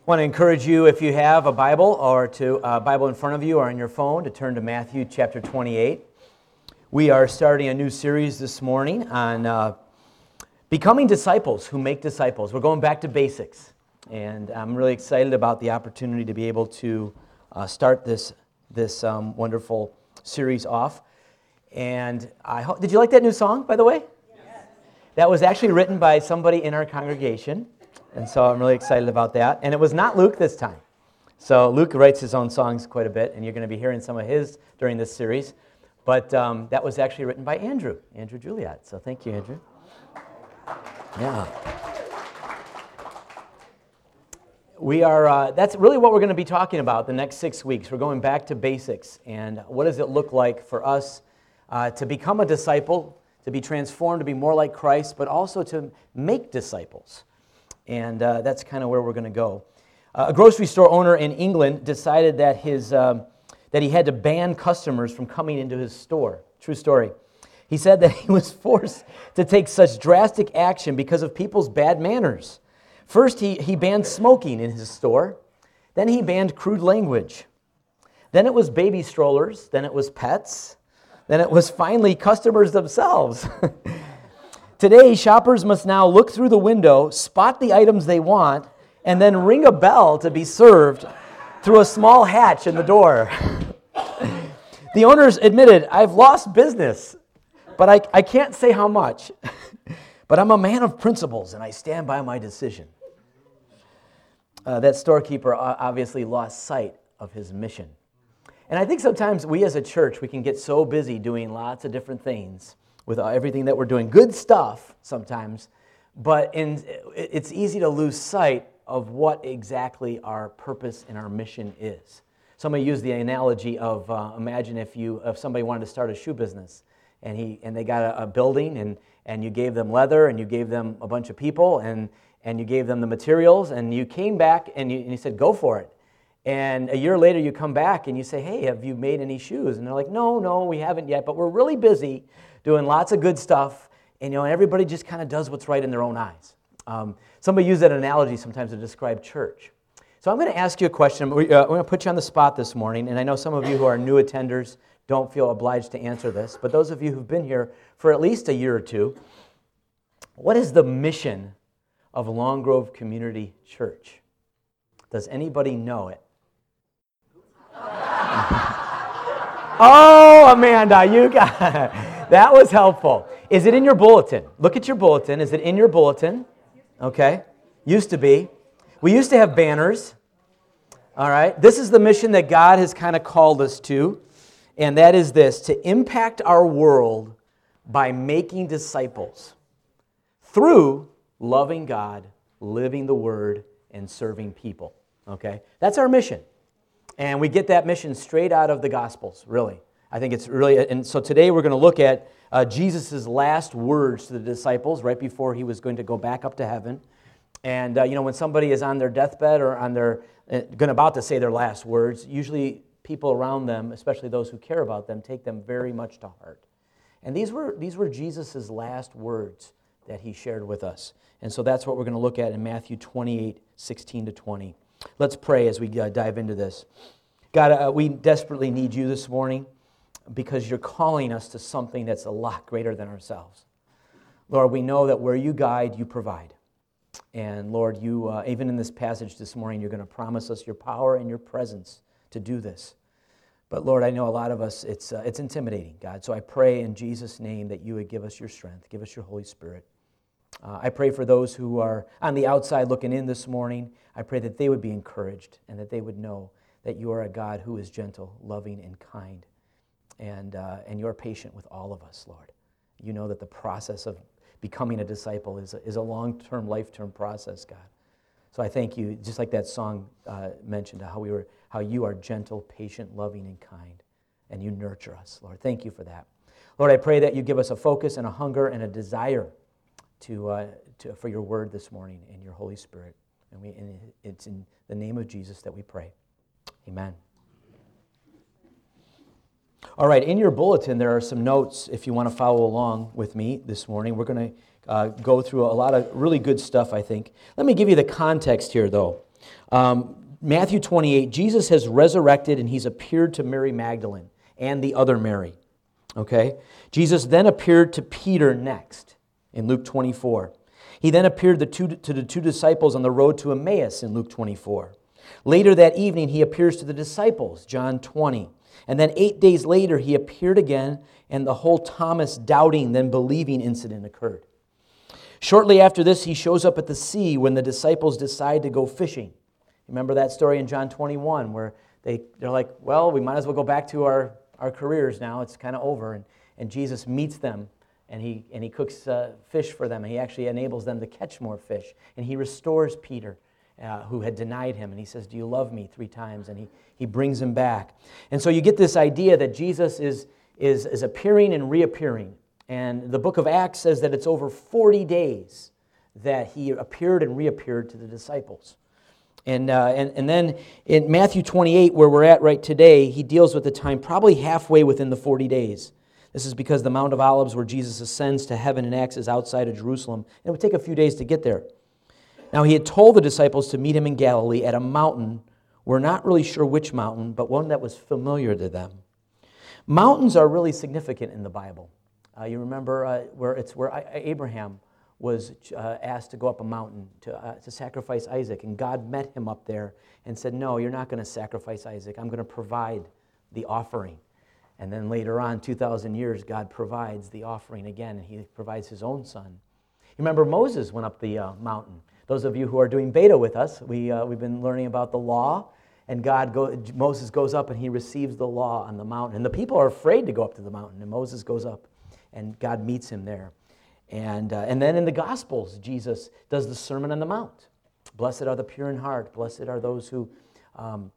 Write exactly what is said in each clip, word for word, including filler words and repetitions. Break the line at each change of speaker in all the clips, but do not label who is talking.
I want to encourage you, if you have a Bible or to a Bible in front of you or on your phone, to turn to Matthew chapter twenty-eight. We are starting a new series this morning on uh, becoming disciples who make disciples. We're going back to basics, and I'm really excited about the opportunity to be able to uh, start this this um, wonderful series off. And I hope, did you like that new song, by the way? Yes. That was actually written by somebody in our congregation. And so I'm really excited about that. And it was not Luke this time. So Luke writes his own songs quite a bit, and you're going to be hearing some of his during this series. But um, that was actually written by Andrew, Andrew Juliet. So thank you, Andrew. Yeah. We are, uh, that's really what we're going to be talking about the next six weeks. We're going back to basics. And what does it look like for us uh, to become a disciple, to be transformed, to be more like Christ, but also to make disciples. And uh, that's kind of where we're going to go. Uh, a grocery store owner in England decided that his um, that he had to ban customers from coming into his store. True story. He said that he was forced to take such drastic action because of people's bad manners. First, he, he banned smoking in his store. Then he banned crude language. Then it was baby strollers. Then it was pets. Then it was finally customers themselves. Today, shoppers must now look through the window, spot the items they want, and then ring a bell to be served through a small hatch in the door. The owners admitted, "I've lost business, but I, I can't say how much. But I'm a man of principles, and I stand by my decision." Uh, that storekeeper obviously lost sight of his mission. And I think sometimes we as a church, we can get so busy doing lots of different things with everything that we're doing. Good stuff sometimes, but in, it's easy to lose sight of what exactly our purpose and our mission is. Somebody used the analogy of, uh, imagine if you if somebody wanted to start a shoe business, and he and they got a, a building, and, and you gave them leather, and you gave them a bunch of people, and, and you gave them the materials, and you came back, and you, and you said, "Go for it." And a year later, you come back, and you say, "Hey, have you made any shoes?" And they're like, "No, no, we haven't yet, but we're really busy doing lots of good stuff," and you know, everybody just kind of does what's right in their own eyes. Um, somebody used that analogy sometimes to describe church. So I'm going to ask you a question. We're uh, going to put you on the spot this morning, and I know some of you who are new attenders don't feel obliged to answer this, but those of you who've been here for at least a year or two, what is the mission of Long Grove Community Church? Does anybody know it? Oh, Amanda, you got it. That was helpful. Is it in your bulletin? Look at your bulletin. Is it in your bulletin? Okay. Used to be. We used to have banners. All right. This is the mission that God has kind of called us to, and that is this: to impact our world by making disciples through loving God, living the Word, and serving people. Okay? That's our mission. And we get that mission straight out of the Gospels, really. I think it's really, and so today we're going to look at uh, Jesus' last words to the disciples right before he was going to go back up to heaven. And, uh, you know, when somebody is on their deathbed or on their, uh, going about to say their last words, usually people around them, especially those who care about them, take them very much to heart. And these were, these were Jesus' last words that he shared with us. And so that's what we're going to look at in Matthew twenty-eight, sixteen to twenty. Let's pray as we uh, dive into this. God, uh, we desperately need you this morning because you're calling us to something that's a lot greater than ourselves. Lord, we know that where you guide, you provide. And Lord, you uh, even in this passage this morning, you're going to promise us your power and your presence to do this. But Lord, I know a lot of us, it's uh, it's intimidating, God. So I pray in Jesus' name that you would give us your strength, give us your Holy Spirit. Uh, I pray for those who are on the outside looking in this morning. I pray that they would be encouraged and that they would know that you are a God who is gentle, loving, and kind. And, uh, and you're patient with all of us, Lord. You know that the process of becoming a disciple is a, is a long-term, life-term process, God. So I thank you, just like that song uh, mentioned, how we were, how you are gentle, patient, loving, and kind, and you nurture us, Lord. Thank you for that. Lord, I pray that you give us a focus and a hunger and a desire to, uh, to for your word this morning in your Holy Spirit. And, we, and it's in the name of Jesus that we pray. Amen. All right, in your bulletin, there are some notes if you want to follow along with me this morning. We're going to uh, go through a lot of really good stuff, I think. Let me give you the context here, though. Um, Matthew twenty-eight, Jesus has resurrected and he's appeared to Mary Magdalene and the other Mary. Okay? Jesus then appeared to Peter next in Luke twenty-four. He then appeared the two, to the two disciples on the road to Emmaus in Luke twenty-four. Later that evening, he appears to the disciples, John twenty. And then eight days later, he appeared again, and the whole Thomas doubting, then believing incident occurred. Shortly after this, he shows up at the sea when the disciples decide to go fishing. Remember that story in John twenty-one where they, they're like, well, we might as well go back to our, our careers now. It's kind of over. And, and Jesus meets them, and he, and he cooks uh, fish for them, and he actually enables them to catch more fish. And he restores Peter, uh, who had denied him, and he says, do you love me? Three times, and he, he brings him back. And so you get this idea that Jesus is, is, is appearing and reappearing. And the book of Acts says that it's over forty days that he appeared and reappeared to the disciples. And, uh, and, and then in Matthew twenty-eight, where we're at right today, he deals with the time probably halfway within the forty days. This is because the Mount of Olives, where Jesus ascends to heaven in Acts, is outside of Jerusalem. And it would take a few days to get there. Now, he had told the disciples to meet him in Galilee at a mountain. We're not really sure which mountain, but one that was familiar to them. Mountains are really significant in the Bible. Uh, you remember uh, where it's where I, Abraham was uh, asked to go up a mountain to, uh, to sacrifice Isaac, and God met him up there and said, no, you're not going to sacrifice Isaac. I'm going to provide the offering. And then later on, two thousand years, God provides the offering again, and he provides his own son. You remember Moses went up the uh, mountain. Those of you who are doing beta with us, we, uh, we've been learning about the law, and God go, Moses goes up and he receives the law on the mountain. And the people are afraid to go up to the mountain, and Moses goes up, and God meets him there. And, uh, and then in the Gospels, Jesus does the Sermon on the Mount. Blessed are the pure in heart. Blessed are those who um,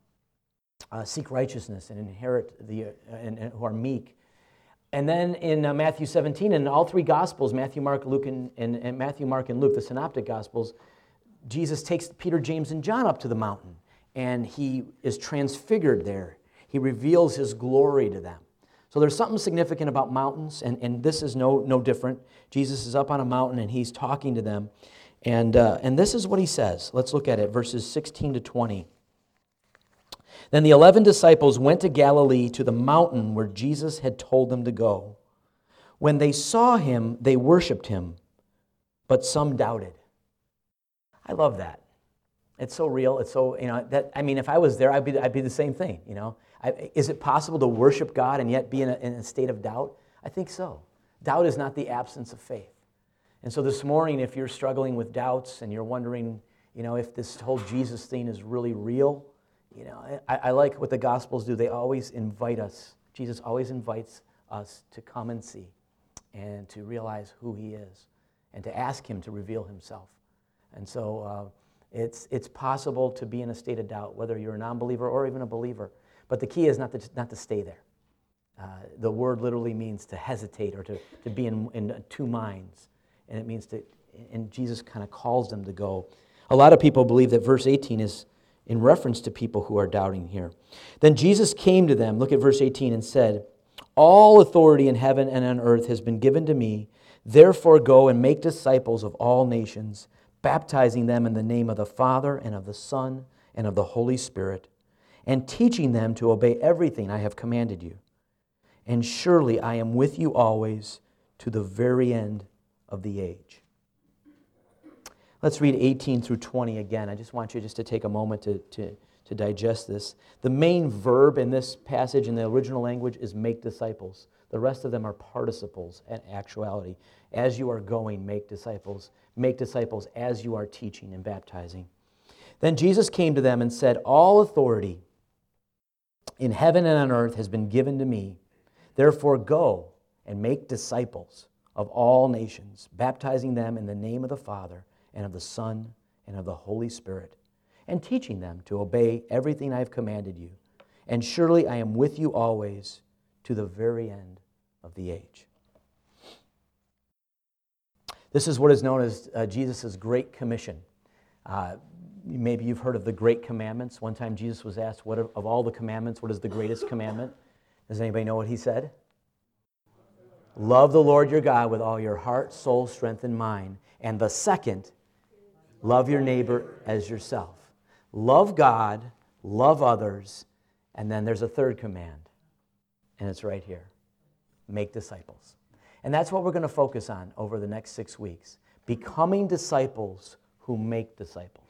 uh, seek righteousness and inherit the, uh, and, and who are meek. And then in uh, Matthew seventeen, in all three Gospels, Matthew, Mark, Luke, and, and, and Matthew, Mark, and Luke, the Synoptic Gospels, Jesus takes Peter, James, and John up to the mountain, and he is transfigured there. He reveals his glory to them. So there's something significant about mountains, and, and this is no, no different. Jesus is up on a mountain, and he's talking to them. And, uh, and this is what he says. Let's look at it, verses sixteen to twenty. Then the eleven disciples went to Galilee to the mountain where Jesus had told them to go. When they saw him, they worshipped him, but some doubted. I love that. It's so real. It's so, you know, that, I mean, if I was there, I'd be, I'd be the same thing, you know. I, is it possible to worship God and yet be in a, in a state of doubt? I think so. Doubt is not the absence of faith. And so this morning, if you're struggling with doubts and you're wondering, you know, if this whole Jesus thing is really real, you know, I, I like what the Gospels do. They always invite us. Jesus always invites us to come and see and to realize who he is and to ask him to reveal himself. And so uh, it's it's possible to be in a state of doubt, whether you're a non-believer or even a believer. But the key is not to not to stay there. Uh, the word literally means to hesitate or to, to be in, in two minds. And it means to, and Jesus kind of calls them to go. A lot of people believe that verse eighteen is in reference to people who are doubting here. Then Jesus came to them, look at verse eighteen, and said, all authority in heaven and on earth has been given to me. Therefore go and make disciples of all nations, baptizing them in the name of the Father and of the Son and of the Holy Spirit, and teaching them to obey everything I have commanded you. And surely I am with you always to the very end of the age. Let's read eighteen through twenty again. I just want you just to take a moment to, to, to digest this. The main verb in this passage in the original language is make disciples. The rest of them are participles in actuality. As you are going, make disciples. Make disciples as you are teaching and baptizing. Then Jesus came to them and said, all authority in heaven and on earth has been given to me. Therefore go and make disciples of all nations, baptizing them in the name of the Father and of the Son and of the Holy Spirit, and teaching them to obey everything I have commanded you. And surely I am with you always to the very end of the age. This is what is known as uh, Jesus' Great Commission. Uh, maybe you've heard of the Great Commandments. One time Jesus was asked, "What of, of all the commandments, what is the greatest commandment?" Does anybody know what he said? Love the Lord your God with all your heart, soul, strength, and mind. And the second, love your neighbor as yourself. love God, love others, and then there's a third command, and it's right here. Make disciples. And that's what we're going to focus on over the next six weeks. Becoming disciples who make disciples.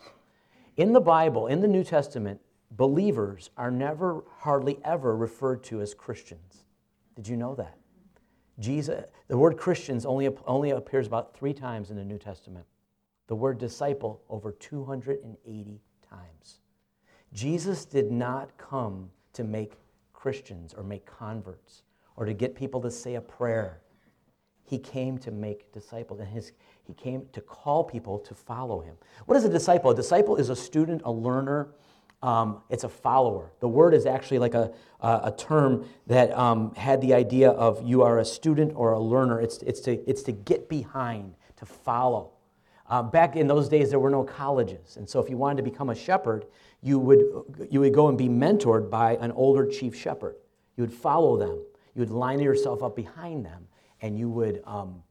In the Bible, in the New Testament, believers are never, hardly ever referred to as Christians. Did you know that? Jesus, the word Christians only, only appears about three times in the New Testament. The word disciple over two hundred eighty times. Jesus did not come to make Christians or make converts or to get people to say a prayer. He came to make disciples, and his, he came to call people to follow him. What is a disciple? A disciple is a student, a learner. Um, it's a follower. The word is actually like a, a, a term that um, had the idea of you are a student or a learner. It's, it's, to, it's to get behind, to follow. Uh, back in those days, there were no colleges, and so if you wanted to become a shepherd, you would, you would go and be mentored by an older chief shepherd. You would follow them. You would line yourself up behind them, and you would um,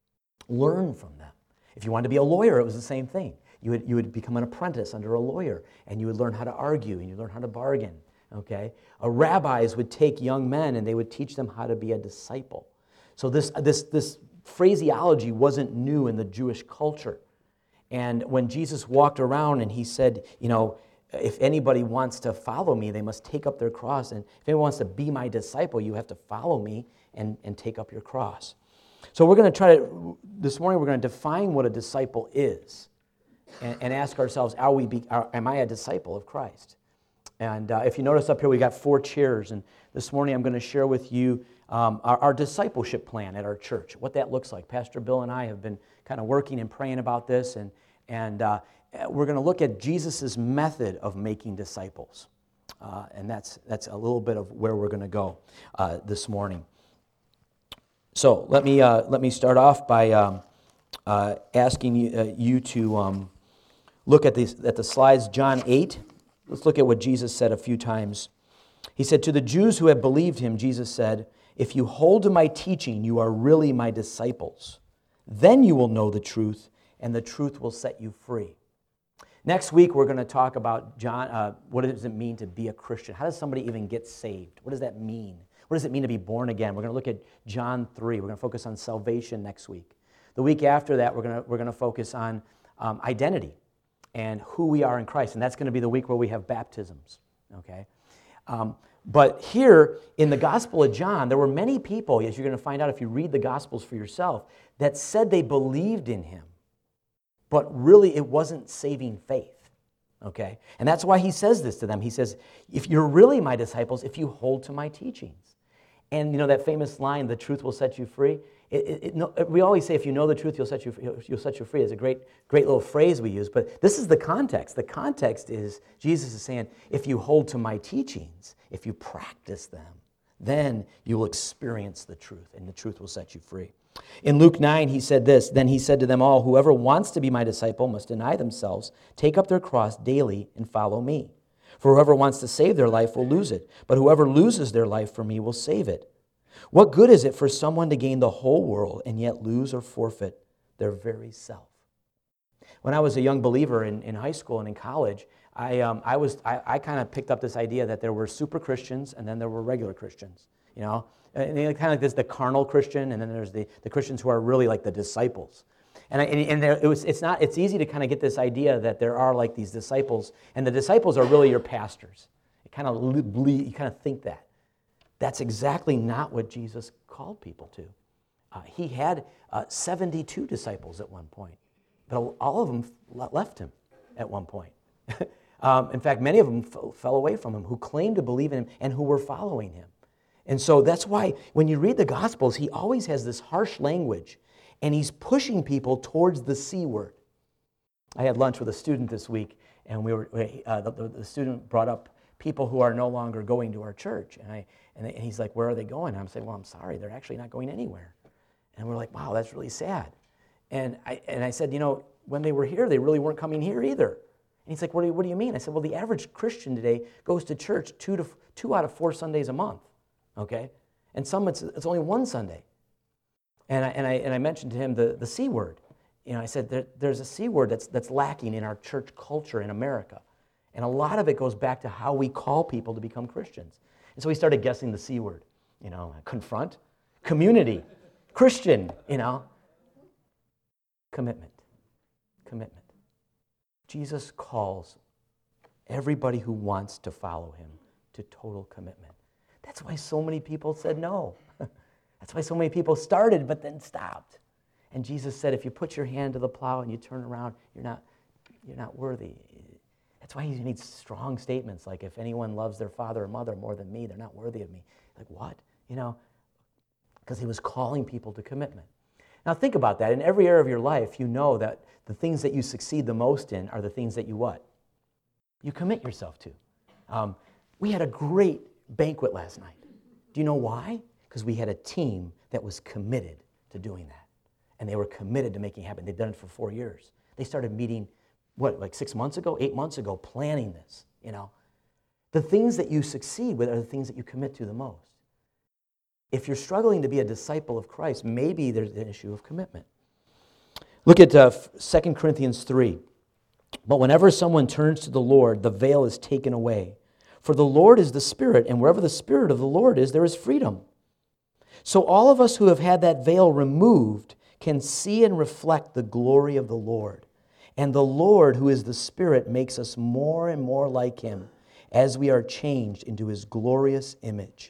learn from them. If you wanted to be a lawyer, it was the same thing. You would, you would become an apprentice under a lawyer, and you would learn how to argue, and you learn how to bargain, okay? Uh, rabbis would take young men, and they would teach them how to be a disciple. So this, this, this phraseology wasn't new in the Jewish culture. And when Jesus walked around and he said, you know, if anybody wants to follow me, they must take up their cross. And if anyone wants to be my disciple, you have to follow me and, and take up your cross. So we're going to try to, this morning we're going to define what a disciple is and, and ask ourselves, are we be, are, am I a disciple of Christ? And uh, if you notice up here, we got four chairs. And this morning I'm going to share with you um, our, our discipleship plan at our church, what that looks like. Pastor Bill and I have been kind of working and praying about this, and, and uh, we're going to look at Jesus' method of making disciples. Uh, and that's, that's a little bit of where we're going to go uh, this morning. So let me, uh, let me start off by um, uh, asking you, uh, you to um, look at, these, at the slides, John eight. Let's look at what Jesus said a few times. He said, to the Jews who have believed him, Jesus said, if you hold to my teaching, you are really my disciples. Then you will know the truth, and the truth will set you free. Next week, we're going to talk about John. Uh, what does it mean to be a Christian? How does somebody even get saved? What does that mean? What does it mean to be born again? We're going to look at John three. We're going to focus on salvation next week. The week after that, we're going to, we're going to focus on um, identity and who we are in Christ, and that's going to be the week where we have baptisms, okay? Um, but here in the Gospel of John, there were many people, as you're going to find out if you read the Gospels for yourself, that said they believed in him, but really it wasn't saving faith, okay? And that's why he says this to them. He says, if you're really my disciples, if you hold to my teachings. And you know that famous line, the truth will set you free? It, it, it, no, we always say, if you know the truth, you'll set you, you'll set you free. It's a great, great little phrase we use, but this is the context. The context is, Jesus is saying, if you hold to my teachings, if you practice them, then you will experience the truth, and the truth will set you free. In Luke nine, he said this, then he said to them all, whoever wants to be my disciple must deny themselves, take up their cross daily, and follow me. For whoever wants to save their life will lose it, but whoever loses their life for me will save it. What good is it for someone to gain the whole world and yet lose or forfeit their very self? When I was a young believer in, in high school and in college, I, um, I, was, I, I kind of picked up this idea that there were super Christians and then there were regular Christians, you know? And kind of like this, the carnal Christian, and then there's the, the Christians who are really like the disciples. And, I, and, and there, it was, it's not. It's easy to kind of get this idea that there are like these disciples, and the disciples are really your pastors. It kind of you kind of think that. That's exactly not what Jesus called people to. Uh, he had uh, seventy-two disciples at one point, but all of them left him at one point. um, in fact, many of them f- fell away from him, who claimed to believe in him and who were following him. And so that's why when you read the Gospels, he always has this harsh language, and he's pushing people towards the C word. I had lunch with a student this week, and we were uh, the, the student brought up people who are no longer going to our church, and I and he's like, "Where are they going?" And I'm saying, "Well, I'm sorry, they're actually not going anywhere." And we're like, "Wow, that's really sad." And I and I said, "You know, when they were here, they really weren't coming here either." And he's like, "What do you, what do you mean?" I said, "Well, the average Christian today goes to church two to two out of four Sundays a month, okay, and some it's it's only one Sunday." And I and I and I mentioned to him the, the C word. You know, I said there, there's a C word that's that's lacking in our church culture in America, And a lot of it goes back to how we call people to become Christians. And so we started guessing the C word, you know, confront, community, Christian, you know, commitment, commitment. Jesus calls everybody who wants to follow him to total commitment. That's why so many people said no. That's why so many people started but then stopped. And Jesus said, if you put your hand to the plow and you turn around, you're not, you're not worthy. That's why he needs strong statements like, if anyone loves their father or mother more than me, they're not worthy of me. Like, what? You know, because he was calling people to commitment. Now think about that. In every area of your life, you know that the things that you succeed the most in are the things that you what? You commit yourself to. Um, we had a great banquet last night. Do you know why? Because we had a team that was committed to doing that. And they were committed to making it happen. They've done it for four years. They started meeting, what, like six months ago, eight months ago, planning this, you know. The things that you succeed with are the things that you commit to the most. If you're struggling to be a disciple of Christ, maybe there's an issue of commitment. Look at uh, Second Corinthians three. But whenever someone turns to the Lord, the veil is taken away. For the Lord is the Spirit, and wherever the Spirit of the Lord is, there is freedom. So all of us who have had that veil removed can see and reflect the glory of the Lord. And the Lord, who is the Spirit, makes us more and more like him as we are changed into his glorious image.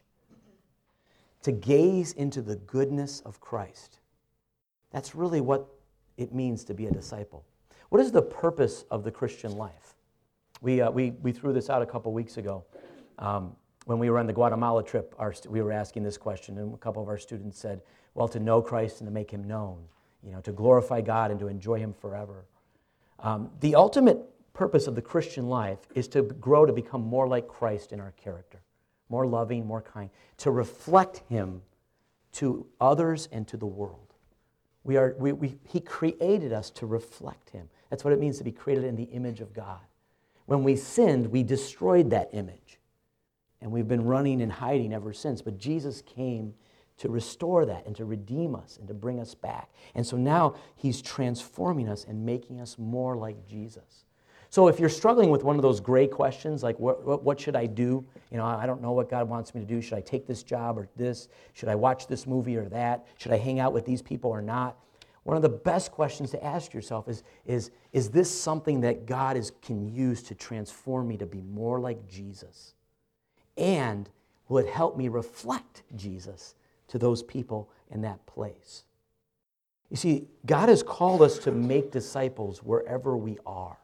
To gaze into the goodness of Christ. That's really what it means to be a disciple. What is the purpose of the Christian life? We, uh, we, we threw this out a couple weeks ago. Um, when we were on the Guatemala trip, our, we were asking this question, and a couple of our students said, well, to know Christ and to make him known, you know, to glorify God and to enjoy him forever. Um, the ultimate purpose of the Christian life is to grow to become more like Christ in our character, more loving, more kind, to reflect him to others and to the world. We are, we, we, he created us to reflect him. That's what it means to be created in the image of God. When we sinned, we destroyed that image. And we've been running and hiding ever since. But Jesus came to restore that and to redeem us and to bring us back. And so now he's transforming us and making us more like Jesus. So if you're struggling with one of those gray questions, like what, what, what should I do? You know, I don't know what God wants me to do. Should I take this job or this? Should I watch this movie or that? Should I hang out with these people or not? One of the best questions to ask yourself is, is, is this something that God is, can use to transform me to be more like Jesus? And will it help me reflect Jesus to those people in that place? You see, God has called us to make disciples wherever we are.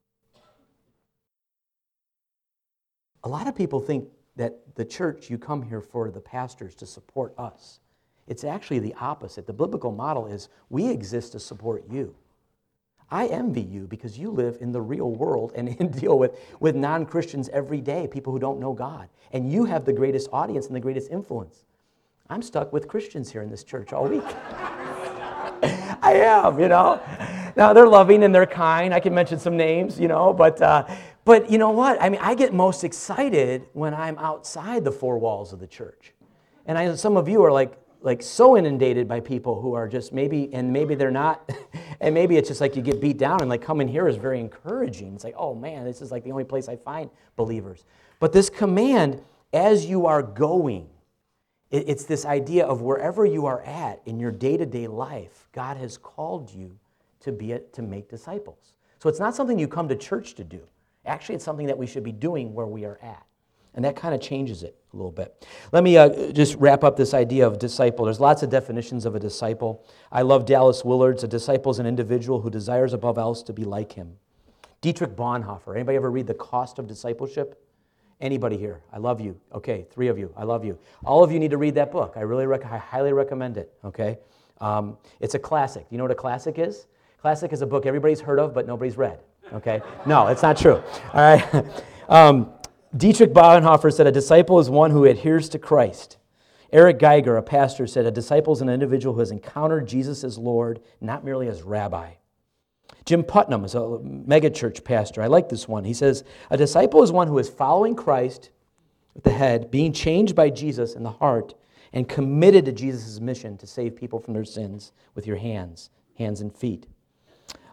A lot of people think that the church, you come here for the pastors to support us. It's actually the opposite. The biblical model is we exist to support you. I envy you because you live in the real world and deal with, with non-Christians every day, people who don't know God. And you have the greatest audience and the greatest influence. I'm stuck with Christians here in this church all week. I am, you know. Now, they're loving and they're kind. I can mention some names, you know, but uh, but you know what? I mean, I get most excited when I'm outside the four walls of the church. And I, some of you are like, like so inundated by people who are just maybe, and maybe they're not, and maybe it's just like you get beat down, and like coming here is very encouraging. It's like, oh man, this is like the only place I find believers. But this command, as you are going, it, it's this idea of wherever you are at in your day-to-day life, God has called you to be a, to make disciples. So it's not something you come to church to do. Actually, it's something that we should be doing where we are at. And that kind of changes it a little bit. Let me uh, just wrap up this idea of disciple. There's lots of definitions of a disciple. I love Dallas Willard's. A disciple is an individual who desires above else to be like him. Dietrich Bonhoeffer. Anybody ever read The Cost of Discipleship? Anybody here? I love you. Okay, three of you. I love you. All of you need to read that book. I really, rec- I highly recommend it. Okay, um, it's a classic. You know what a classic is? Classic is a book everybody's heard of, but nobody's read. Okay, no, it's not true. All right. um, Dietrich Bonhoeffer said, a disciple is one who adheres to Christ. Eric Geiger, a pastor, said, a disciple is an individual who has encountered Jesus as Lord, not merely as rabbi. Jim Putnam is a megachurch pastor. I like this one. He says, a disciple is one who is following Christ at the head, being changed by Jesus in the heart, and committed to Jesus' mission to save people from their sins with your hands, hands and feet.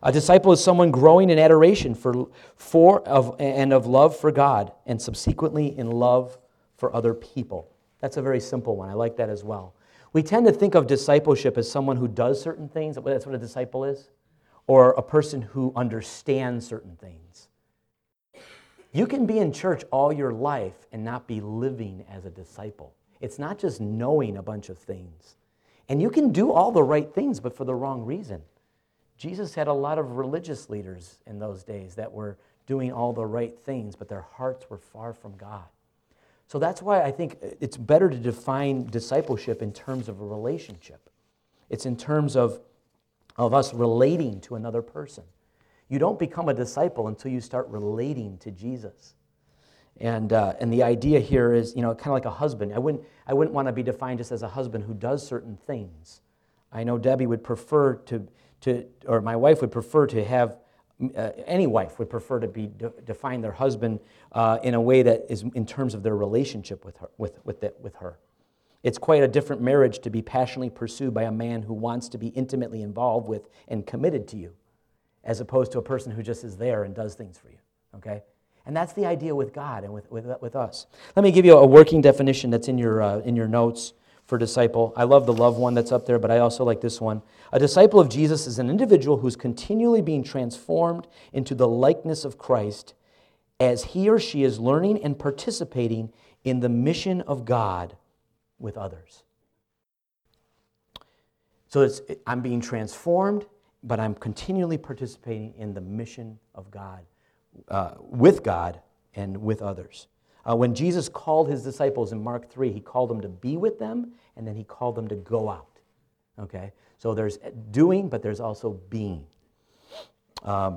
A disciple is someone growing in adoration for, for of, and of love for God, and subsequently in love for other people. That's a very simple one. I like that as well. We tend to think of discipleship as someone who does certain things. That's what a disciple is. Or a person who understands certain things. You can be in church all your life and not be living as a disciple. It's not just knowing a bunch of things. And you can do all the right things, but for the wrong reason. Jesus had a lot of religious leaders in those days that were doing all the right things, but their hearts were far from God. So that's why I think it's better to define discipleship in terms of a relationship. It's in terms of, of us relating to another person. You don't become a disciple until you start relating to Jesus. And uh, and the idea here is, you know, kind of like a husband. I wouldn't I wouldn't want to be defined just as a husband who does certain things. I know Debbie would prefer to to, or my wife would prefer to have. Uh, any wife would prefer to be de- define their husband uh, in a way that is in terms of their relationship with her. With with, the, with her, it's quite a different marriage to be passionately pursued by a man who wants to be intimately involved with and committed to you, as opposed to a person who just is there and does things for you. Okay, and that's the idea with God and with with, with us. Let me give you a working definition that's in your uh, in your notes for disciple. I love the love one that's up there, but I also like this one. A disciple of Jesus is an individual who's continually being transformed into the likeness of Christ as he or she is learning and participating in the mission of God with others. So it's, I'm being transformed, but I'm continually participating in the mission of God, uh, with God and with others. Uh, when Jesus called his disciples in Mark three, he called them to be with them, and then he called them to go out. Okay? So there's doing, but there's also being. Um,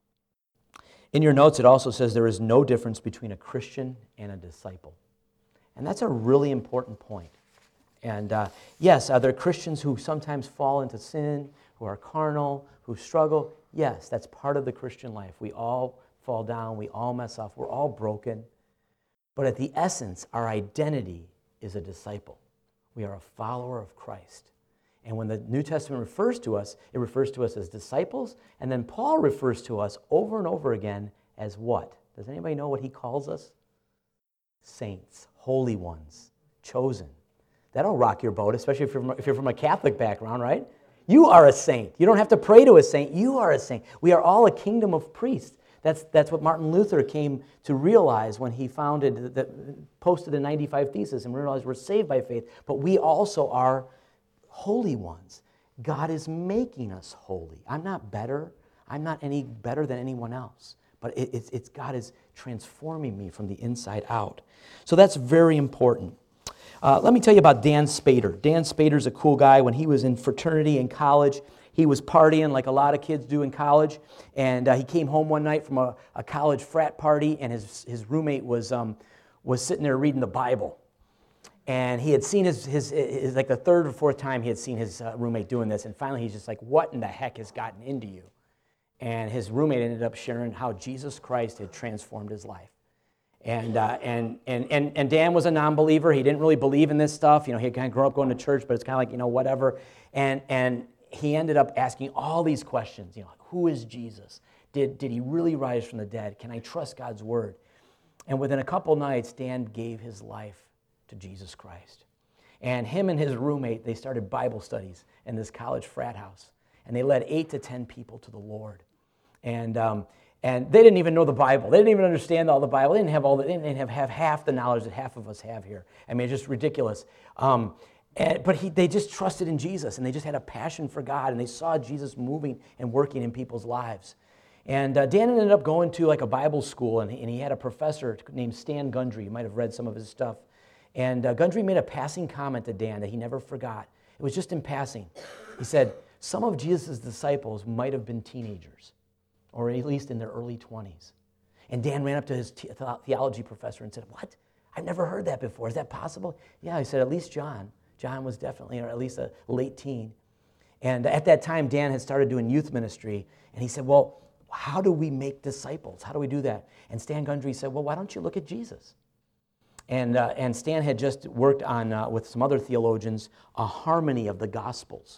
in your notes, it also says there is no difference between a Christian and a disciple. And that's a really important point. And uh, yes, are there Christians who sometimes fall into sin, who are carnal, who struggle? Yes, that's part of the Christian life. We all fall down, we all mess up, we're all broken. But at the essence, our identity is a disciple. We are a follower of Christ. And when the New Testament refers to us, it refers to us as disciples, and then Paul refers to us over and over again as what? Does anybody know what he calls us? Saints, holy ones, chosen. That'll rock your boat, especially if you're from, if you're from a Catholic background, right? You are a saint. You don't have to pray to a saint. You are a saint. We are all a kingdom of priests. That's, that's what Martin Luther came to realize when he founded, the, posted the ninety-five Theses, and realized we're saved by faith, but we also are holy ones. God is making us holy. I'm not better. I'm not any better than anyone else, but it, it's, it's God is transforming me from the inside out. So that's very important. Uh, let me tell you about Dan Spader. Dan Spader's a cool guy. When he was in fraternity in college, he was partying like a lot of kids do in college, and uh, he came home one night from a, a college frat party, and his, his roommate was, um, was sitting there reading the Bible. And he had seen his, his, his like the third or fourth time he had seen his uh, roommate doing this, and finally he's just like, what in the heck has gotten into you? And his roommate ended up sharing how Jesus Christ had transformed his life. And, uh, and, and, and, and Dan was a non-believer. He didn't really believe in this stuff. You know, he had kind of grown up going to church, but it's kind of like, you know, whatever. And, and he ended up asking all these questions. You know, who is Jesus? Did, did he really rise from the dead? Can I trust God's word? And within a couple nights, Dan gave his life to Jesus Christ. And him and his roommate, they started Bible studies in this college frat house. And they led eight to ten people to the Lord. And um, and they didn't even know the Bible. They didn't even understand all the Bible. They didn't have all the, they didn't have, have half the knowledge that half of us have here. I mean, it's just ridiculous. Um, and, but he, they just trusted in Jesus, and they just had a passion for God, and they saw Jesus moving and working in people's lives. And uh, Dan ended up going to like a Bible school, and he, and he had a professor named Stan Gundry. You might have read some of his stuff. And uh, Gundry made a passing comment to Dan that he never forgot. It was just in passing. He said, some of Jesus' disciples might have been teenagers, or at least in their early twenties. And Dan ran up to his the- theology professor and said, what? I've never heard that before. Is that possible? Yeah, he said, at least John. John was definitely, or at least a late teen. And at that time, Dan had started doing youth ministry, and he said, well, how do we make disciples? How do we do that? And Stan Gundry said, well, why don't you look at Jesus? And uh, and Stan had just worked on, uh, with some other theologians, a harmony of the Gospels.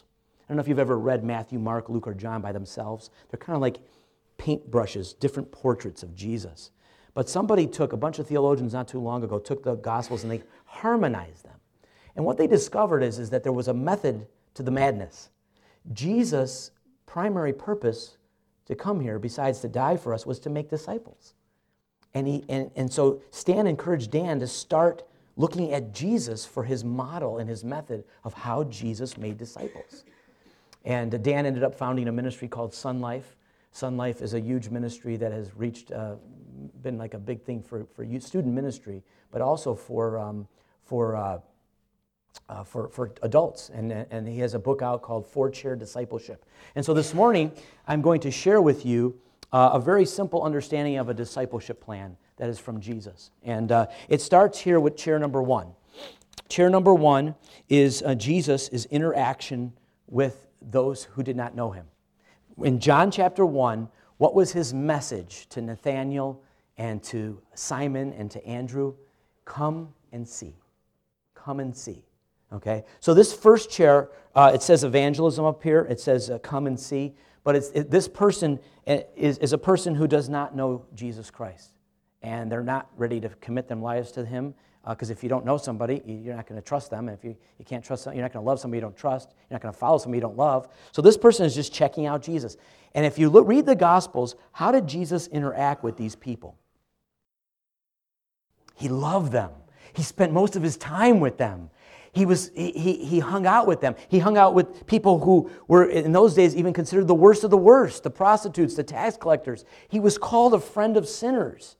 don't know if you've ever read Matthew, Mark, Luke, or John by themselves. They're kind of like paintbrushes, different portraits of Jesus. But somebody took, a bunch of theologians not too long ago, took the Gospels and they harmonized them. And what they discovered is, is that there was a method to the madness. Jesus' primary purpose to come here, besides to die for us, was to make disciples. And, he, and, and so Stan encouraged Dan to start looking at Jesus for his model and his method of how Jesus made disciples. And Dan ended up founding a ministry called Sun Life. Sun Life is a huge ministry that has reached, uh, been like a big thing for, for youth student ministry, but also for, um, for, uh, uh, for, for adults. And, and he has a book out called Four-Chair Discipleship. And so this morning, I'm going to share with you uh, a very simple understanding of a discipleship plan that is from Jesus. And uh, it starts here with chair number one. Chair number one is uh, Jesus' interaction with those who did not know him. In John chapter one, what was his message to Nathanael and to Simon and to Andrew? Come and see. Come and see. Okay? So this first chair, uh, it says evangelism up here. It says uh, come and see. But it's, it, this person is, is a person who does not know Jesus Christ. And they're not ready to commit their lives to him. Because uh, if you don't know somebody, you're not going to trust them. And if you, you can't trust them, you're not going to love somebody you don't trust. You're not going to follow somebody you don't love. So this person is just checking out Jesus. And if you look, read the Gospels, how did Jesus interact with these people? He loved them. He spent most of his time with them. He was he, he, he hung out with them. He hung out with people who were, in those days, even considered the worst of the worst, the prostitutes, the tax collectors. He was called a friend of sinners.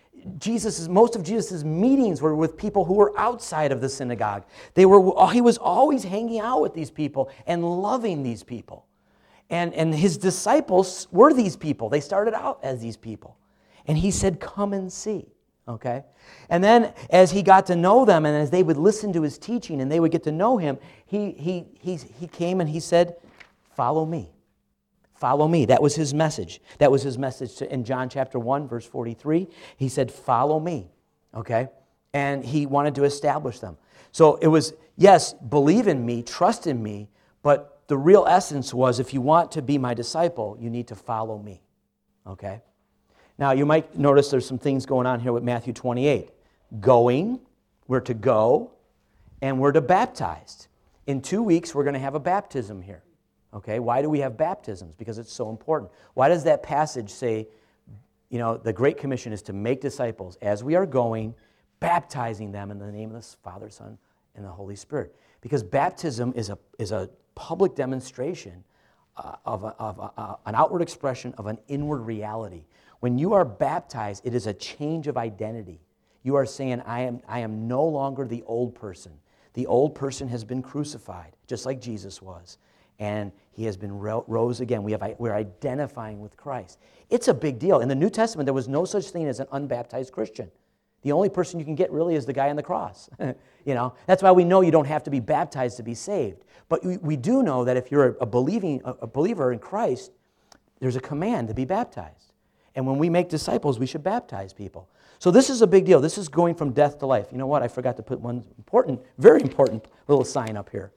Jesus, most of Jesus' meetings were with people who were outside of the synagogue. They were, he was always hanging out with these people and loving these people. And, and his disciples were these people. They started out as these people. And he said, come and see. Okay? And then as he got to know them and as they would listen to his teaching and they would get to know him, he, he, he, he came and he said, follow me. Follow me. That was his message. That was his message to, in John chapter one, verse forty-three. He said, follow me. Okay? And he wanted to establish them. So it was, yes, believe in me, trust in me, but the real essence was, if you want to be my disciple, you need to follow me. Okay? Now, you might notice there's some things going on here with Matthew twenty-eight. Going, we're to go, and we're to baptize. In two weeks, we're going to have a baptism here. Okay, why do we have baptisms? Because it's so important. Why does that passage say, you know, the Great Commission is to make disciples as we are going, baptizing them in the name of the Father, Son, and the Holy Spirit? Because baptism is a is a public demonstration uh, of, a, of a, uh, an outward expression of an inward reality. When you are baptized, it is a change of identity. You are saying, I am, I am no longer the old person. The old person has been crucified, just like Jesus was. And he has been ro- rose again. We have, we're identifying with Christ. It's a big deal. In the New Testament, there was no such thing as an unbaptized Christian. The only person you can get really is the guy on the cross. You know, that's why we know you don't have to be baptized to be saved. But we, we do know that if you're a believing a, a believer in Christ, there's a command to be baptized. And when we make disciples, we should baptize people. So this is a big deal. This is going from death to life. You know what? I forgot to put one important, very important little sign up here.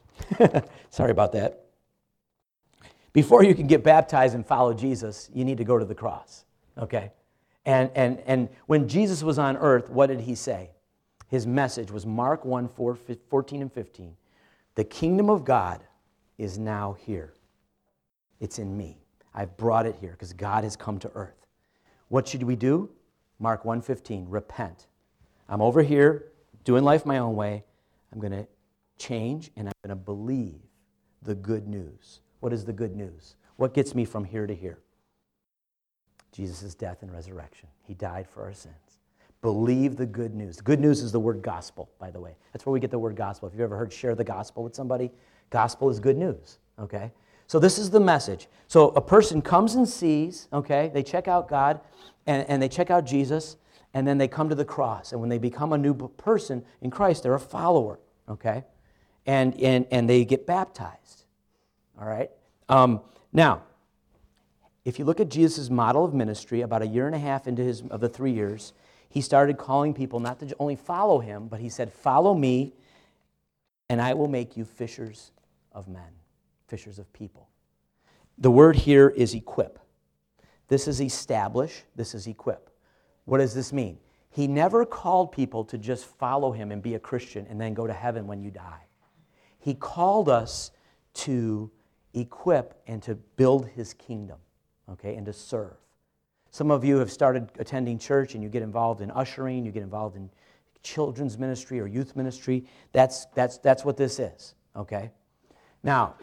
Sorry about that. Before you can get baptized and follow Jesus, you need to go to the cross. Okay? And and and when Jesus was on earth, what did he say? His message was Mark one, four, fourteen and fifteen. The kingdom of God is now here. It's in me. I've brought it here because God has come to earth. What should we do? Mark one fifteen, repent. I'm over here doing life my own way. I'm going to change and I'm going to believe the good news. What is the good news? What gets me from here to here? Jesus' death and resurrection. He died for our sins. Believe the good news. The good news is the word gospel, by the way. That's where we get the word gospel. If you've ever heard share the gospel with somebody, gospel is good news, okay? So this is the message. So a person comes and sees, okay, they check out God, and, and they check out Jesus, and then they come to the cross. And when they become a new person in Christ, they're a follower, okay? And, and, and they get baptized, all right? Um, now, if you look at Jesus' model of ministry, about a year and a half into his of the three years, he started calling people not to only follow him, but he said, follow me, and I will make you fishers of men. fishers of people. The word here is equip. This is establish, this is equip. What does this mean? He never called people to just follow him and be a Christian and then go to heaven when you die. He called us to equip and to build his kingdom, okay, and to serve. Some of you have started attending church and you get involved in ushering, you get involved in children's ministry or youth ministry. That's, that's, that's what this is, okay? Now,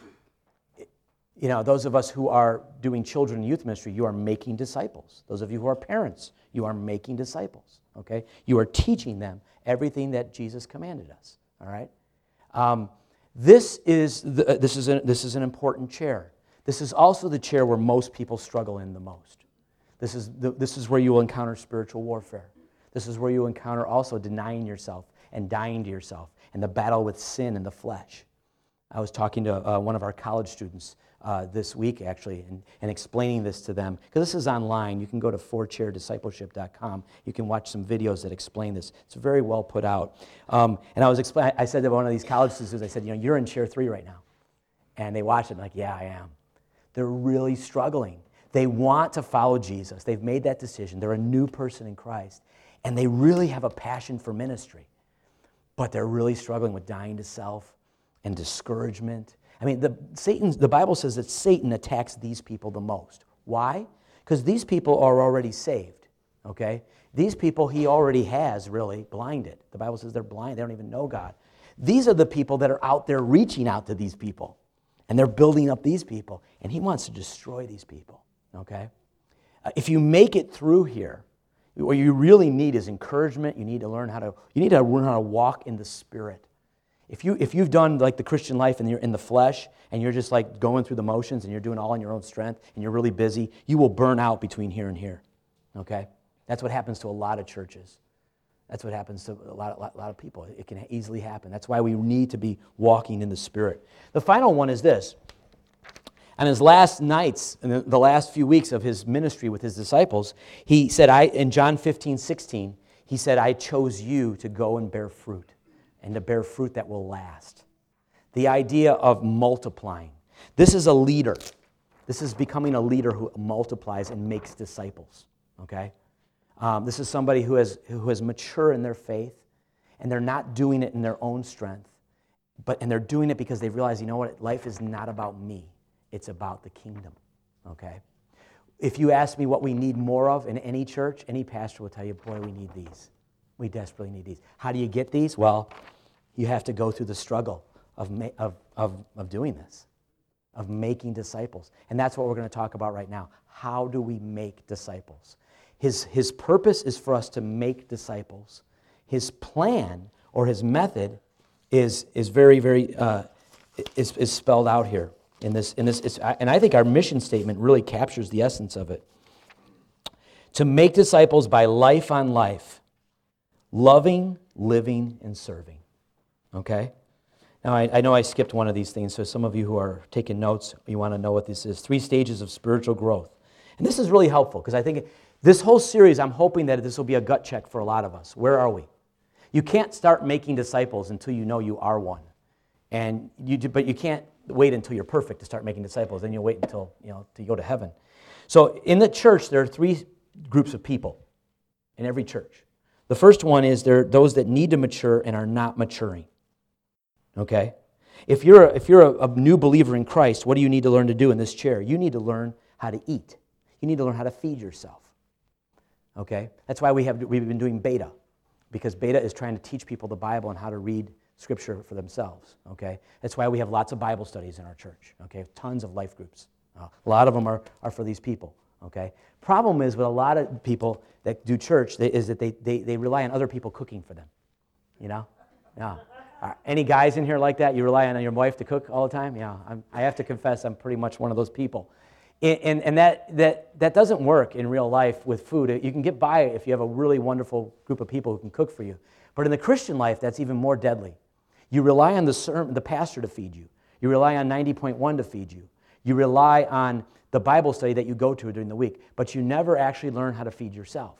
you know, those of us who are doing children and youth ministry, you are making disciples. Those of you who are parents, you are making disciples, okay? You are teaching them everything that Jesus commanded us, all right? Um, this is the, this is a, this is an important chair. This is also the chair where most people struggle in the most. This is the, this is where you will encounter spiritual warfare. This is where you encounter also denying yourself and dying to yourself and the battle with sin and the flesh. I was talking to uh, one of our college students uh, this week, actually, and, and explaining this to them. Because this is online. You can go to four chair discipleship dot com. You can watch some videos that explain this. It's very well put out. Um, and I was expl- I said to one of these college students, I said, you know, you're in chair three right now. And they watched it, and like, yeah, I am. They're really struggling. They want to follow Jesus. They've made that decision. They're a new person in Christ. And they really have a passion for ministry. But they're really struggling with dying to self and discouragement. I mean, the Satan, the Bible says that Satan attacks these people the most. Why? Because these people are already saved, okay? These people he already has really blinded. The Bible says they're blind. They don't even know God. These are the people that are out there reaching out to these people. And they're building up these people. And he wants to destroy these people, okay? Uh, if you make it through here, what you really need is encouragement. You need to learn how to, you need to learn how to walk in the Spirit. If, you, if you've done like the Christian life and you're in the flesh and you're just like going through the motions and you're doing all in your own strength and you're really busy, you will burn out between here and here, okay? That's what happens to a lot of churches. That's what happens to a lot, a lot of people. It can easily happen. That's why we need to be walking in the Spirit. The final one is this. On his last nights, in the last few weeks of his ministry with his disciples, he said, I in John fifteen, sixteen, he said, I chose you to go and bear fruit, and to bear fruit that will last. The idea of multiplying. This is a leader. This is becoming a leader who multiplies and makes disciples, okay? Um, this is somebody who has who is mature in their faith, and they're not doing it in their own strength, but and they're doing it because they realize, you know what, life is not about me. It's about the kingdom, okay? If you ask me what we need more of in any church, any pastor will tell you, boy, we need these. We desperately need these. How do you get these? Well, you have to go through the struggle of, ma- of, of, of doing this, of making disciples. And that's what we're going to talk about right now. How do we make disciples? His, his purpose is for us to make disciples. His plan or his method is, is very, very, uh, is, is spelled out here. In this, in this, it's, and I think our mission statement really captures the essence of it. To make disciples by life on life, loving, living, and serving. Okay? Now, I, I know I skipped one of these things, so some of you who are taking notes, you want to know what this is. Three stages of spiritual growth. And this is really helpful, because I think this whole series, I'm hoping that this will be a gut check for a lot of us. Where are we? You can't start making disciples until you know you are one. And you, but you can't wait until you're perfect to start making disciples. Then you'll wait until, you know, to go to heaven. So in the church, there are three groups of people in every church. The first one is there are those that need to mature and are not maturing. Okay? If you're, a, if you're a, a new believer in Christ, what do you need to learn to do in this chair? You need to learn how to eat. You need to learn how to feed yourself. Okay? That's why we have, we've been doing beta, because beta is trying to teach people the Bible and how to read Scripture for themselves, okay? That's why we have lots of Bible studies in our church, okay? Tons of life groups. Uh, a lot of them are, are for these people, okay? Problem is with a lot of people that do church they, is that they, they, they rely on other people cooking for them, you know? Yeah. Uh, any guys in here like that? You rely on your wife to cook all the time? Yeah, I'm, I have to confess I'm pretty much one of those people. And, and, and that, that, that doesn't work in real life with food. You can get by if you have a really wonderful group of people who can cook for you. But in the Christian life, that's even more deadly. You rely on the sermon, the pastor to feed you. You rely on ninety point one to feed you. You rely on the Bible study that you go to during the week, but you never actually learn how to feed yourself.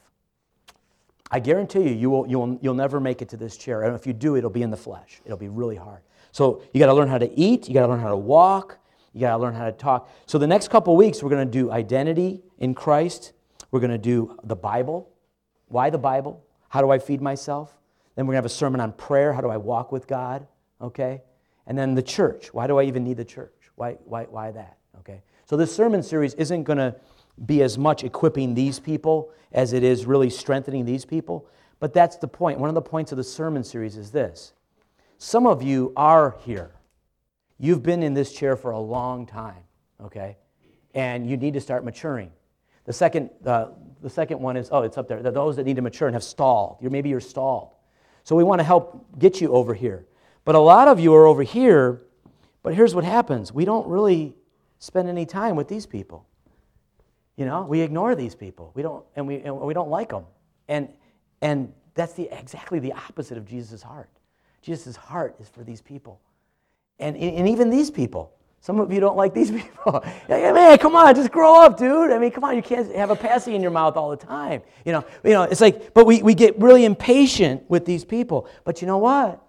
I guarantee you, you will, you'll, you'll never make it to this chair. And if you do, it'll be in the flesh. It'll be really hard. So you got to learn how to eat. You got to learn how to walk. You got to learn how to talk. So the next couple weeks, we're going to do identity in Christ. We're going to do the Bible. Why the Bible? How do I feed myself? Then we're going to have a sermon on prayer. How do I walk with God? Okay? And then the church. Why do I even need the church? Why, why, why that? Okay? So this sermon series isn't going to be as much equipping these people as it is really strengthening these people. But that's the point. One of the points of the sermon series is this. Some of you are here. You've been in this chair for a long time, okay? And you need to start maturing. The second, uh, the second one is, oh, it's up there. Those that need to mature and have stalled. You're, maybe you're stalled. So we want to help get you over here. But a lot of you are over here, but here's what happens. We don't really spend any time with these people. You know, we ignore these people. We don't, and we and we don't like them. And and that's the exactly the opposite of Jesus' heart. Jesus' heart is for these people. And, and even these people. Some of you don't like these people. Man, come on, just grow up, dude. I mean, come on, you can't have a passy in your mouth all the time. You know, you know, it's like, but we, we get really impatient with these people. But you know what?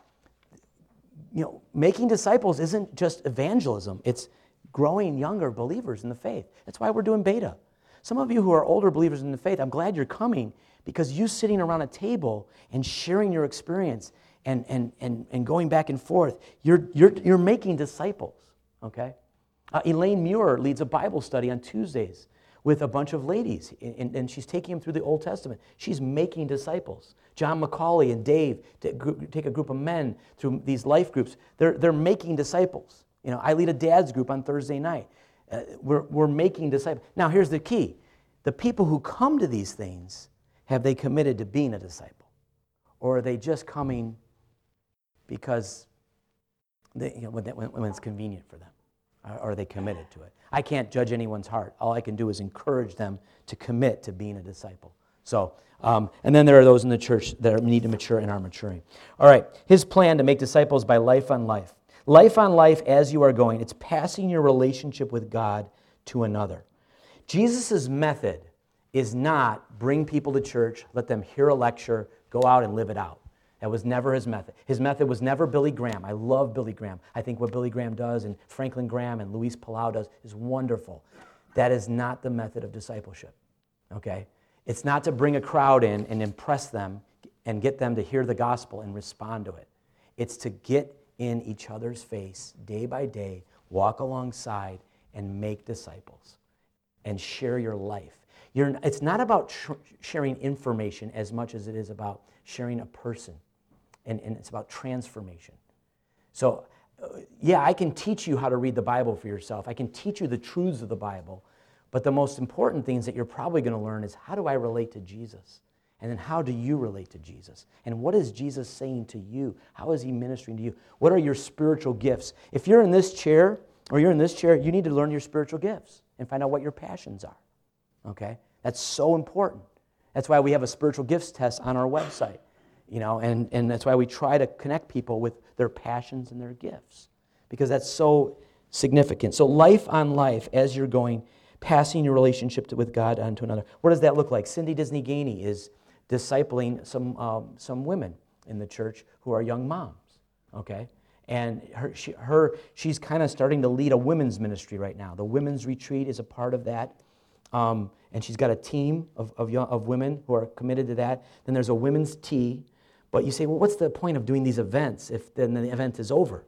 You know, making disciples isn't just evangelism. It's growing younger believers in the faith. That's why we're doing beta. Some of you who are older believers in the faith, I'm glad you're coming because you sitting around a table and sharing your experience and, and, and, and going back and forth, you're, you're, you're making disciples, okay? Uh, Elaine Muir leads a Bible study on Tuesdays with a bunch of ladies, and, and she's taking them through the Old Testament. She's making disciples. John McCauley and Dave take a group of men through these life groups. They're, they're making disciples. You know, I lead a dad's group on Thursday night. Uh, we're, we're making disciples. Now, here's the key. The people who come to these things, have they committed to being a disciple? Or are they just coming because they, you know, when, when, when it's convenient for them? Or are they committed to it? I can't judge anyone's heart. All I can do is encourage them to commit to being a disciple. So, um, and then there are those in the church that need to mature and are maturing. All right, his plan to make disciples by life on life. Life on life as you are going. It's passing your relationship with God to another. Jesus' method is not bring people to church, let them hear a lecture, go out and live it out. That was never his method. His method was never Billy Graham. I love Billy Graham. I think what Billy Graham does and Franklin Graham and Luis Palau does is wonderful. That is not the method of discipleship, okay? It's not to bring a crowd in and impress them and get them to hear the gospel and respond to it. It's to get in each other's face day by day, walk alongside, and make disciples and share your life. You're, it's not about tr- sharing information as much as it is about sharing a person, and, and it's about transformation. So, uh, yeah, I can teach you how to read the Bible for yourself. I can teach you the truths of the Bible, but the most important things that you're probably going to learn is how do I relate to Jesus? And then how do you relate to Jesus? And what is Jesus saying to you? How is he ministering to you? What are your spiritual gifts? If you're in this chair, or you're in this chair, you need to learn your spiritual gifts and find out what your passions are, okay? That's so important. That's why we have a spiritual gifts test on our website, you know, and, and that's why we try to connect people with their passions and their gifts, because that's so significant. So life on life as you're going, passing your relationship to, with God on to another. What does that look like? Cindy Disney Gainey is discipling some um, some women in the church who are young moms, okay? And her, she, her she's kind of starting to lead a women's ministry right now. The women's retreat is a part of that. Um, and she's got a team of, of, young, of women who are committed to that. Then there's a women's tea. But you say, well, what's the point of doing these events if then the event is over?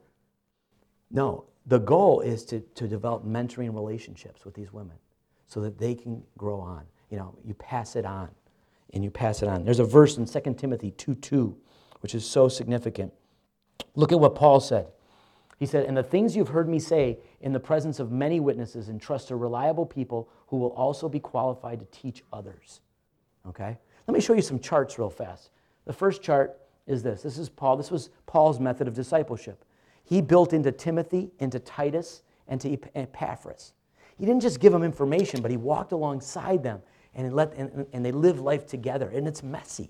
No, the goal is to, to develop mentoring relationships with these women so that they can grow on. You know, you pass it on, and you pass it on. There's a verse in Second Timothy two two, which is so significant. Look at what Paul said. He said, and the things you've heard me say in the presence of many witnesses, entrust to reliable people who will also be qualified to teach others. Okay? Let me show you some charts real fast. The first chart is this. This is Paul. This was Paul's method of discipleship. He built into Timothy, into Titus, and to Epaphras. He didn't just give them information, but he walked alongside them and, let, and, and they lived life together, and it's messy.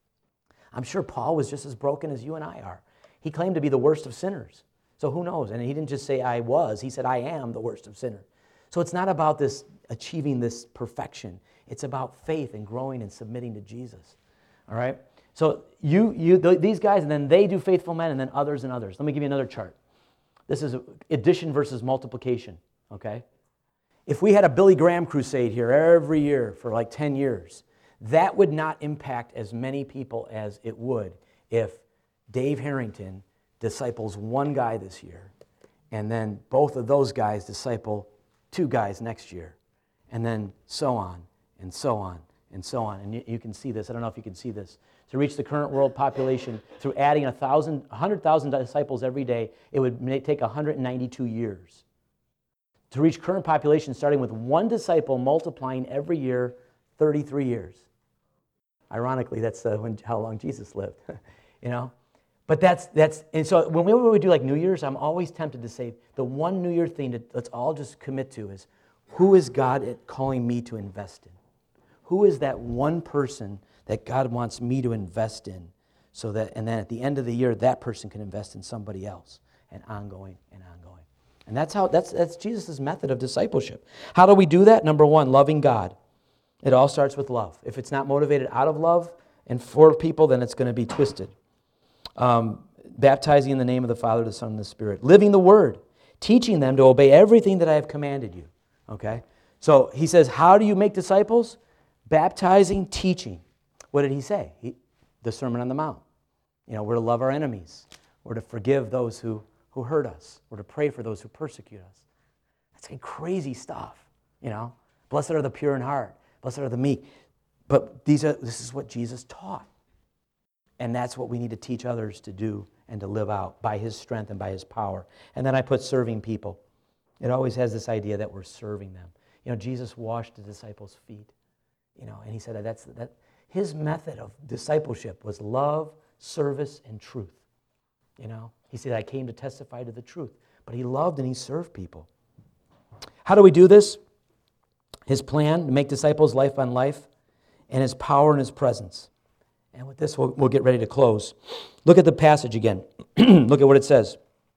I'm sure Paul was just as broken as you and I are. He claimed to be the worst of sinners. So who knows? And he didn't just say I was. He said I am the worst of sinners. So it's not about this achieving this perfection. It's about faith and growing and submitting to Jesus. All right? So you, you, th- these guys, and then they do faithful men, and then others and others. Let me give you another chart. This is addition versus multiplication. okay? If we had a Billy Graham crusade here every year for like ten years, that would not impact as many people as it would if Dave Harrington disciples one guy this year, and then both of those guys disciple two guys next year, and then so on, and so on, and so on. And you, you can see this. I don't know if you can see this. To reach the current world population through adding one thousand, one hundred thousand disciples every day, it would may take one hundred ninety-two years. To reach current population, starting with one disciple multiplying every year, thirty-three years. Ironically, that's uh, when, how long Jesus lived, you know? But that's, that's and so when we, when we do like New Year's, I'm always tempted to say the one New Year thing that let's all just commit to is, who is God calling me to invest in? Who is that one person that God wants me to invest in, so that, and then at the end of the year, that person can invest in somebody else, and ongoing and ongoing. And that's how that's that's Jesus' method of discipleship. How do we do that? Number one, loving God. It all starts with love. If it's not motivated out of love and for people, then it's going to be twisted. Um, baptizing in the name of the Father, the Son, and the Spirit. Living the Word. Teaching them to obey everything that I have commanded you. Okay? So he says, how do you make disciples? Baptizing, teaching. What did he say? He, the Sermon on the Mount. You know, we're to love our enemies. We're to forgive those who, who hurt us. We're to pray for those who persecute us. That's like crazy stuff, you know. Blessed are the pure in heart. Blessed are the meek. But these are this is what Jesus taught. And that's what we need to teach others to do and to live out by His strength and by His power. And then I put serving people. It always has this idea that we're serving them. You know, Jesus washed the disciples' feet. You know, and He said that that's that His method of discipleship was love, service, and truth. You know, He said, I came to testify to the truth. But He loved and He served people. How do we do this? His plan to make disciples life on life, and His power and His presence. And with this, we'll, we'll get ready to close. Look at the passage again. Look at what it says.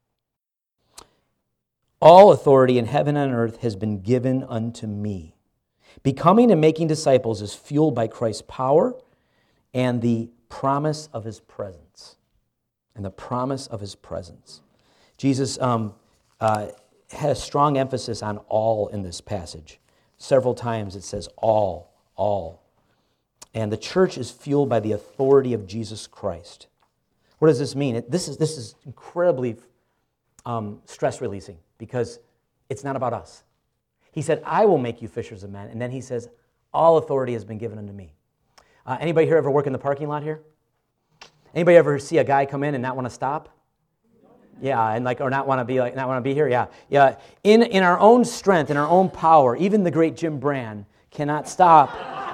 All authority in heaven and earth has been given unto me. Becoming and making disciples is fueled by Christ's power and the promise of His presence. And the promise of His presence. Jesus um, uh, has strong emphasis on all in this passage. Several times it says all, all. And the church is fueled by the authority of Jesus Christ. What does this mean? It, this is this is incredibly um, stress-releasing because it's not about us. He said, I will make you fishers of men. And then He says, all authority has been given unto me. Uh, anybody here ever work in the parking lot here? Anybody ever see a guy come in and not want to stop? Yeah, and like, or not want to be like, not want to be here? Yeah, yeah. In in our own strength, in our own power, even the great Jim Brand cannot stop.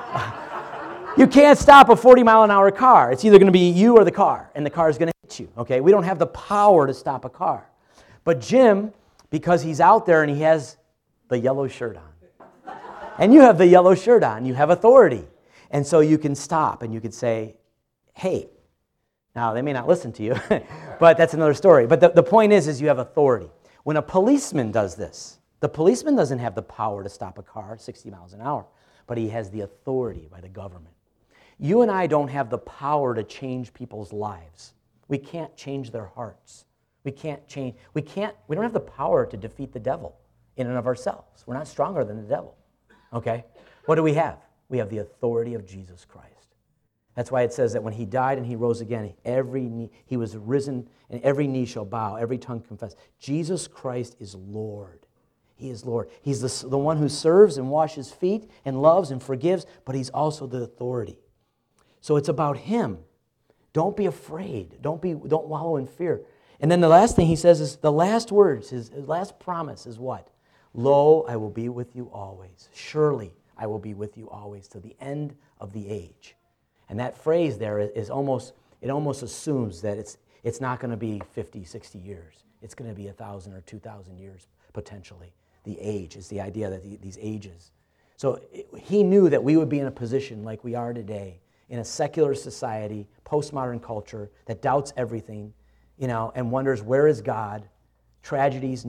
You can't stop a forty mile an hour car. It's either going to be you or the car, and the car is going to hit you. Okay, we don't have the power to stop a car, but Jim, because he's out there and he has the yellow shirt on, and you have the yellow shirt on, you have authority, and so you can stop and you can say, "Hey." Now, they may not listen to you, but that's another story. But the, the point is, is you have authority. When a policeman does this, the policeman doesn't have the power to stop a car sixty miles an hour, but he has the authority by the government. You and I don't have the power to change people's lives. We can't change their hearts. We can't change, we can't, we don't have the power to defeat the devil in and of ourselves. We're not stronger than the devil, okay? What do we have? We have the authority of Jesus Christ. That's why it says that when He died and He rose again, every knee, He was risen, and every knee shall bow, every tongue confess. Jesus Christ is Lord. He is Lord. He's the, the one who serves and washes feet and loves and forgives, but He's also the authority. So it's about Him. Don't be afraid. Don't be. Don't wallow in fear. And then the last thing He says is, the last words, His, his last promise is what? Lo, I will be with you always. Surely I will be with you always to the end of the age. And that phrase there is almost, it almost assumes that it's it's not going to be fifty, sixty years. It's going to be one thousand or two thousand years, potentially. The age is the idea that the, these ages. So it, He knew that we would be in a position like we are today, in a secular society, postmodern culture, that doubts everything, you know, and wonders, where is God? Tragedies,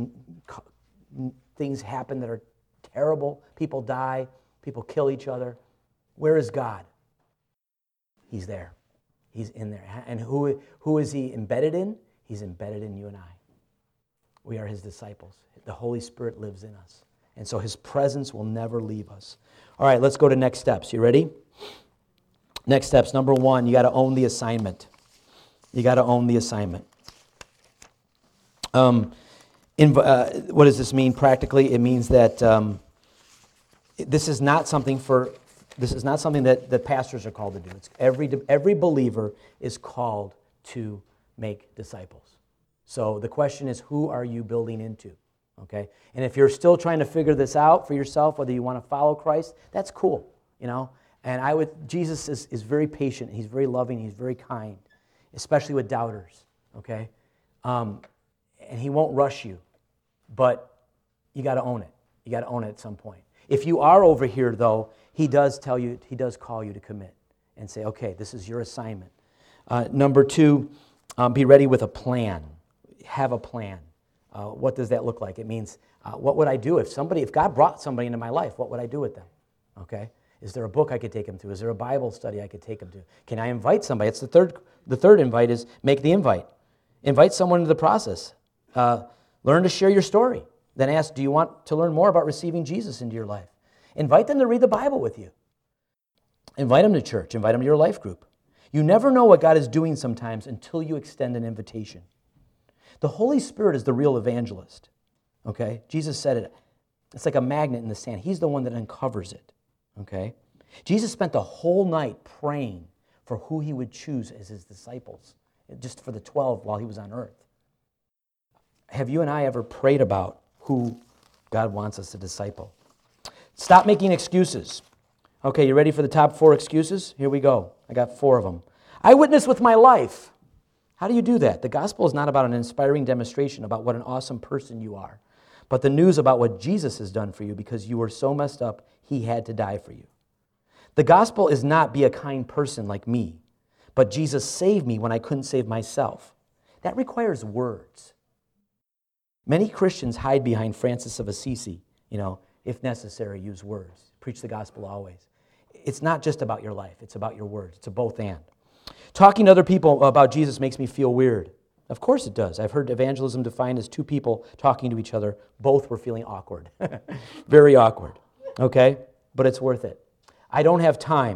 things happen that are terrible. People die. People kill each other. Where is God? He's there. He's in there. And who, who is He embedded in? He's embedded in you and I. We are his disciples. The Holy Spirit lives in us. And so his presence will never leave us. All right, let's go to next steps. You ready? Next steps. Number one, you got to own the assignment. You got to own the assignment. Um, in, uh, what does this mean practically? It means that um, this is not something for this is not something that, that pastors are called to do. It's every every believer is called to make disciples. So the question is, who are you building into? Okay, and if you're still trying to figure this out for yourself, whether you want to follow Christ, that's cool, you know. And I would Jesus is, is very patient. He's very loving. He's very kind, especially with doubters. Okay, um, and he won't rush you, but you got to own it. You got to own it at some point. If you are over here, though, he does tell you, he does call you to commit and say, okay, this is your assignment. Uh, number two, um, be ready with a plan. Have a plan. Uh, what does that look like? It means, uh, what would I do if somebody, if God brought somebody into my life, what would I do with them? Okay? Is there a book I could take them to? Is there a Bible study I could take them to? Can I invite somebody? It's the third, the third invite is make the invite. Invite someone into the process. Uh, learn to share your story. Then ask, do you want to learn more about receiving Jesus into your life? Invite them to read the Bible with you. Invite them to church. Invite them to your life group. You never know what God is doing sometimes until you extend an invitation. The Holy Spirit is the real evangelist. Okay? Jesus said it. It's like a magnet in the sand. He's the one that uncovers it. Okay? Jesus spent the whole night praying for who he would choose as his disciples, just for the twelve while he was on earth. Have you and I ever prayed about who God wants us to disciple? Stop making excuses. Okay, you ready for the top four excuses? Here we go. I got four of them. I witness with my life. How do you do that? The gospel is not about an inspiring demonstration about what an awesome person you are, but the news about what Jesus has done for you because you were so messed up, he had to die for you. The gospel is not be a kind person like me, but Jesus saved me when I couldn't save myself. That requires words. Many Christians hide behind Francis of Assisi, you know, if necessary, use words. Preach the gospel always. It's not just about your life. It's about your words. It's a both and. Talking to other people about Jesus makes me feel weird. Of course it does. I've heard evangelism defined as two people talking to each other. Both were feeling awkward. Very awkward. Okay? But it's worth it. I don't have time.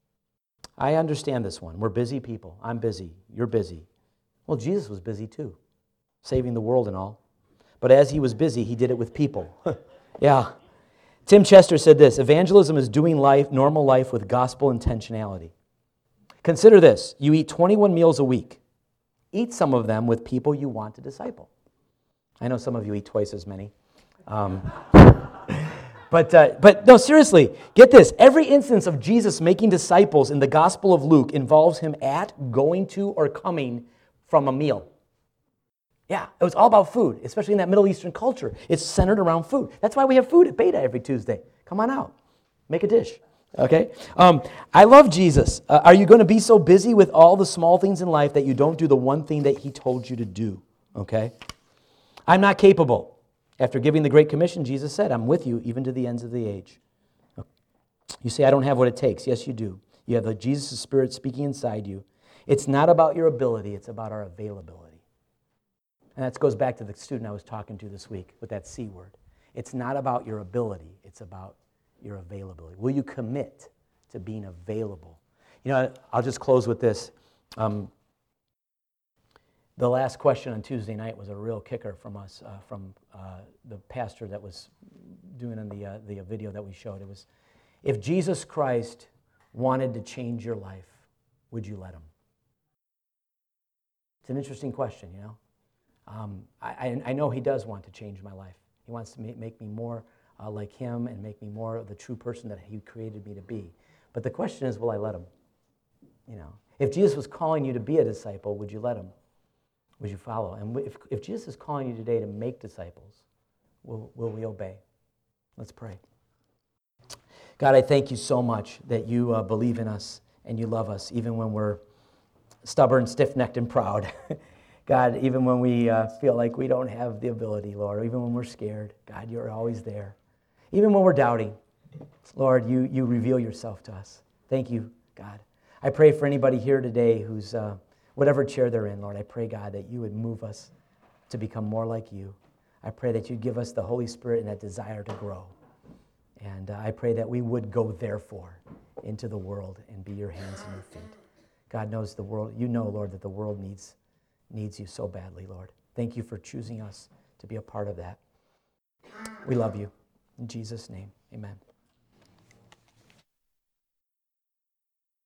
I understand this one. We're busy people. I'm busy. You're busy. Well, Jesus was busy too, saving the world and all. But as he was busy, he did it with people. Yeah. Tim Chester said this, evangelism is doing life, normal life with gospel intentionality. Consider this, you eat twenty-one meals a week. Eat some of them with people you want to disciple. I know some of you eat twice as many. Um, but, uh, but no, seriously, get this. Every instance of Jesus making disciples in the Gospel of Luke involves him at, going to, or coming from a meal. Yeah, it was all about food, especially in that Middle Eastern culture. It's centered around food. That's why we have food at Beta every Tuesday. Come on out. Make a dish. Okay? Um, I love Jesus. Uh, are you going to be so busy with all the small things in life that you don't do the one thing that he told you to do? Okay? I'm not capable. After giving the Great Commission, Jesus said, I'm with you even to the ends of the age. You say, I don't have what it takes. Yes, you do. You have the Jesus Spirit speaking inside you. It's not about your ability. It's about our availability. And that goes back to the student I was talking to this week with that C word. It's not about your ability. It's about your availability. Will you commit to being available? You know, I'll just close with this. Um, the last question on Tuesday night was a real kicker from us, uh, from uh, the pastor that was doing in the, uh, the video that we showed. It was, if Jesus Christ wanted to change your life, would you let him? It's an interesting question, you know. Um, I, I know he does want to change my life. He wants to make, make me more uh, like him and make me more of the true person that he created me to be. But the question is, will I let him? You know, if Jesus was calling you to be a disciple, would you let him? Would you follow? And if, if Jesus is calling you today to make disciples, will, will we obey? Let's pray. God, I thank you so much that you uh, believe in us and you love us, even when we're stubborn, stiff-necked, and proud. God, even when we uh, feel like we don't have the ability, Lord, even when we're scared, God, you're always there. Even when we're doubting, Lord, you, you reveal yourself to us. Thank you, God. I pray for anybody here today who's, uh, whatever chair they're in, Lord, I pray, God, that you would move us to become more like you. I pray that you'd give us the Holy Spirit and that desire to grow. And uh, I pray that we would go, therefore, into the world and be your hands and your feet. God knows the world, you know, Lord, that the world needs, needs you so badly, Lord. Thank you for choosing us to be a part of that. We love you. In Jesus' name, amen.